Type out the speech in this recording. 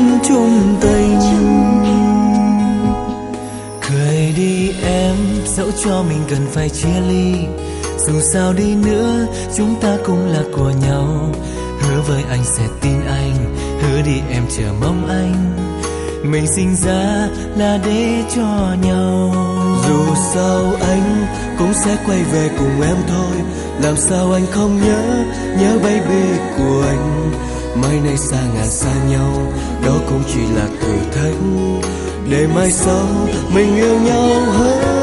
chung tình. Cười đi em, dẫu cho mình cần phải chia ly, dù sao đi nữa chúng ta cũng là của nhau. Hứa với anh sẽ tin anh, hứa đi em chờ mong anh. Mình sinh ra là để cho nhau. Dù sao anh cũng sẽ quay về cùng em thôi. Làm sao anh không nhớ, nhớ baby của anh. Mai này xa ngàn xa nhau, đó cũng chỉ là thử thách, để mai sau mình yêu nhau hơn.